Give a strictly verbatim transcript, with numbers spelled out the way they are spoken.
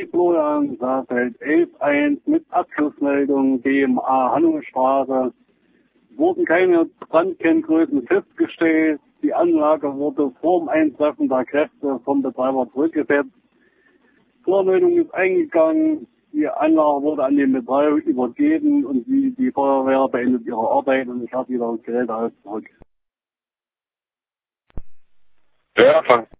Florian Saarfeld, elf eins mit Abschlussmeldung B M A Hannungsstraße. Wurden keine Brandkenngrößen festgestellt. Die Anlage wurde vor dem Eintreffen der Kräfte vom Betreiber zurückgesetzt. Vormeldung ist eingegangen. Die Anlage wurde an den Betreiber übergeben und die, die Feuerwehr beendet ihre Arbeit und ich habe wieder das Gerät alles zurück. Ja, fang.